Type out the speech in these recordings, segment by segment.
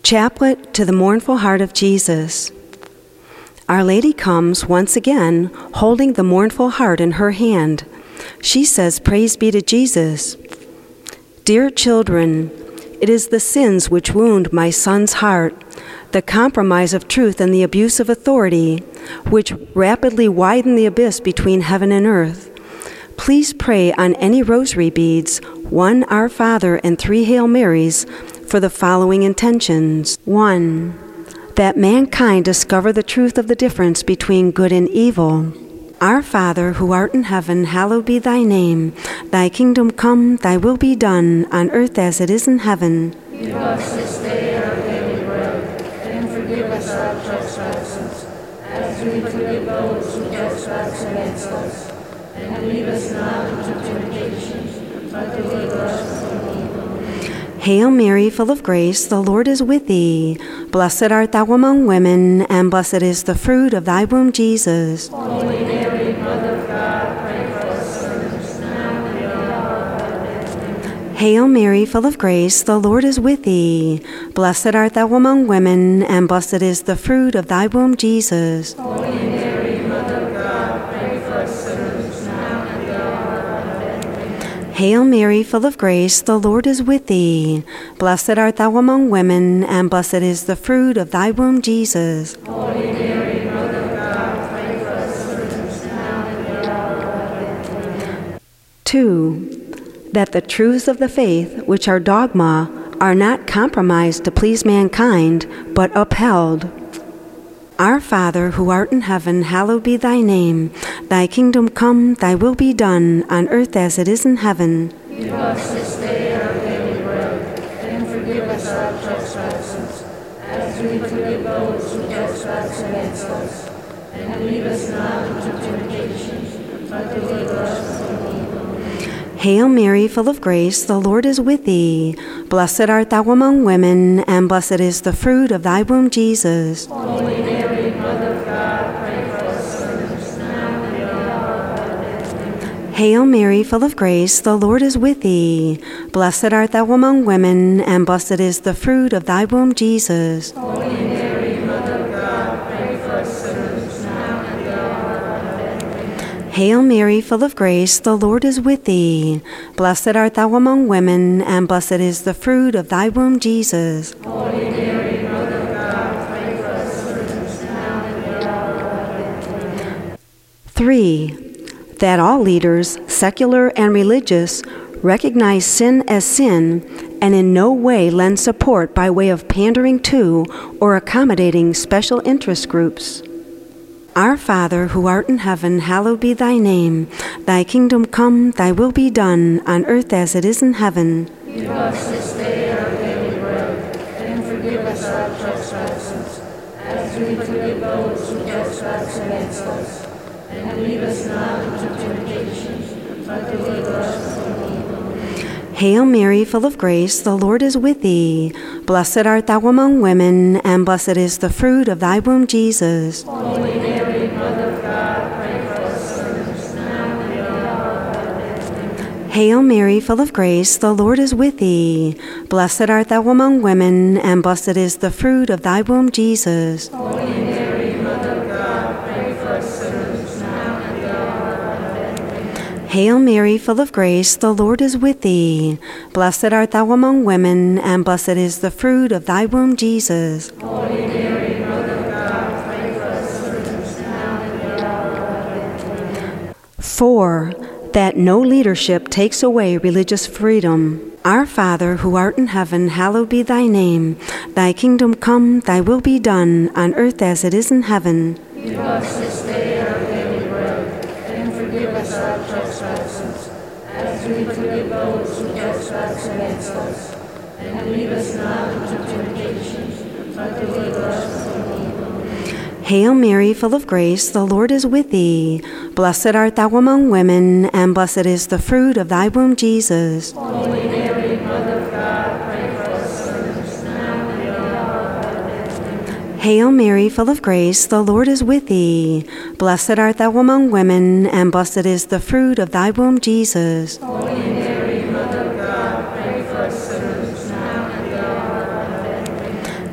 Chaplet to the Mournful Heart of Jesus. Our Lady comes once again holding the mournful heart in her hand. She says, "Praise be to Jesus." Dear children, it is the sins which wound my son's heart, the compromise of truth and the abuse of authority, which rapidly widen the abyss between heaven and earth. Please pray on any rosary beads, 1 Our Father and 3 Hail Marys, for the following intentions. 1. That mankind discover the truth of the difference between good and evil. Our Father, who art in heaven, hallowed be thy name. Thy kingdom come, thy will be done, on earth as it is in heaven. Give us this day our daily bread, and forgive us our trespasses, as we forgive those who trespass against us. And lead us not into temptation, but deliver us from evil. Hail Mary, full of grace, the Lord is with thee. Blessed art thou among women, and blessed is the fruit of thy womb, Jesus. Holy Mary, Mother of God, pray for us sinners, now and at the hour of our death. Hail Mary, full of grace, the Lord is with thee. Blessed art thou among women, and blessed is the fruit of thy womb, Jesus. Holy Mary, Mother of God, pray for us sinners, now and at the hour of our death. Hail Mary, full of grace, the Lord is with thee. Blessed art thou among women, and blessed is the fruit of thy womb, Jesus. Holy Mary, Mother of God, pray for us sinners, now and at the hour of our death. 2. That the truths of the faith, which are dogma, are not compromised to please mankind, but upheld. Our Father, who art in heaven, hallowed be thy name. Thy kingdom come, thy will be done, on earth as it is in heaven. Give us this day our daily bread, and forgive us our trespasses, as we forgive those who trespass against us. And lead us not into temptation, but deliver us from evil. Hail Mary, full of grace, the Lord is with thee. Blessed art thou among women, and blessed is the fruit of thy womb, Jesus. Holy Mary, Mother of God, pray for us sinners, now and at the hour of our death. Hail Mary, full of grace, the Lord is with thee. Blessed art thou among women, and blessed is the fruit of thy womb, Jesus. Holy Mary, Mother of God, pray for us sinners, now and at the hour of our death. Hail Mary, full of grace, the Lord is with thee. Blessed art thou among women, and blessed is the fruit of thy womb, Jesus. Holy Mary, Mother of God, pray for us sinners, now and at the hour of our death. 3. That all leaders, secular and religious, recognize sin as sin and in no way lend support by way of pandering to or accommodating special interest groups. Our Father, who art in heaven, hallowed be thy name. Thy kingdom come, thy will be done, on earth as it is in heaven. Give us this day our daily bread, and forgive us our trespasses, as we forgive those who trespass against us. And lead us not into temptation, but deliver us from evil. Hail Mary, full of grace, the Lord is with thee. Blessed art thou among women, and blessed is the fruit of thy womb, Jesus. Holy Mary, Mother of God, pray for us sinners, now and at the hour of our death. Hail Mary, full of grace, the Lord is with thee. Blessed art thou among women, and blessed is the fruit of thy womb, Jesus. Holy Mary, Mother of God, pray for us sinners, now and at the hour of our death. Amen. 4. That all leaders, secular and religious, recognize sin as sin and in no way lend support by way of pandering to or accommodating special interest groups. Our Father, who art in heaven, hallowed be thy name. Thy kingdom come, thy will be done, on earth as it is in heaven. Hail Mary, full of grace, the Lord is with thee. Blessed art thou among women, Hail Mary, full of grace, the Lord is with thee. Blessed art thou among women, and blessed is the fruit of thy womb, Jesus. Holy Mary, Mother of God, pray for us sinners, now and at the hour of our death. 4. That no leadership takes away religious freedom. Our Father, who art in heaven, hallowed be thy name. Thy kingdom come, thy will be done, on earth as it is in heaven. Give us this day our daily bread, and forgive us our trespasses, as we forgive those who trespass against us. And lead us not into temptation, but deliver us from evil. Hail Mary, full of grace, the Lord is with thee. Blessed art thou among women, and blessed is the fruit of thy womb, Jesus. Holy Mary, Mother of God, pray for us sinners, now and at the hour of our death. Hail Mary, full of grace, the Lord is with thee. Blessed art thou among women, and blessed is the fruit of thy womb, Jesus. Holy Mary, Mother of God, pray for us sinners, now and at the hour of our death.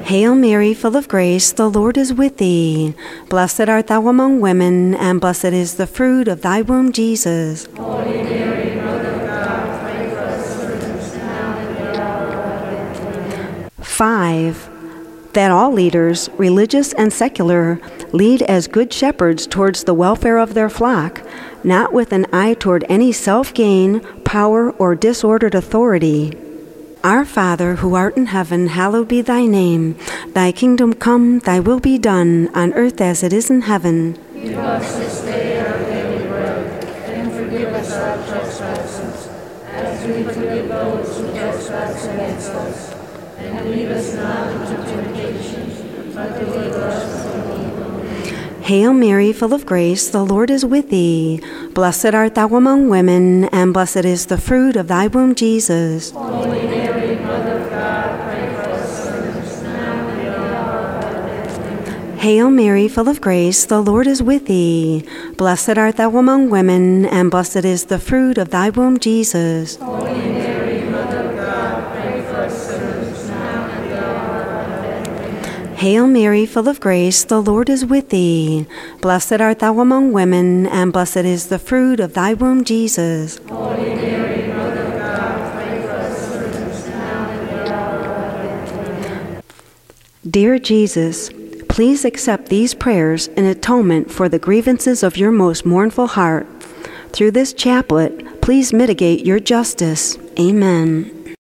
Hail Mary, full of grace, the Lord is with thee. Blessed art thou among women, and blessed is the fruit of thy womb, Jesus. Holy Mary, Mother of God, pray for us sinners, now and at the hour of our death. 5. That all leaders, religious and secular, lead as good shepherds towards the welfare of their flock, not with an eye toward any self-gain, power, or disordered authority. Our Father, who art in heaven, hallowed be thy name. Thy kingdom come, thy will be done, on earth as it is in heaven. Give us this day our daily bread, and forgive us our trespasses, as we forgive those who trespass against us. And lead us not into temptation, but deliver us from evil. Hail Mary, full of grace, the Lord is with thee. Blessed art thou among women, and blessed is the fruit of thy womb, Jesus. Holy Mary, Mother of God, pray for us sinners, now and at the hour of our death. Hail Mary, full of grace, the Lord is with thee. Blessed art thou among women, and blessed is the fruit of thy womb, Jesus. Holy Mary, Mother of God, pray for us sinners, now and at the hour of our death. Hail Mary, full of grace, the Lord is with thee. Blessed art thou among women, and blessed is the fruit of thy womb, Jesus. Holy Mary, Mother of God, pray for us sinners, now and at the hour of our death. Dear Jesus, please accept these prayers in atonement for the grievances of your most mournful heart. Through this chaplet, please mitigate your justice. Amen.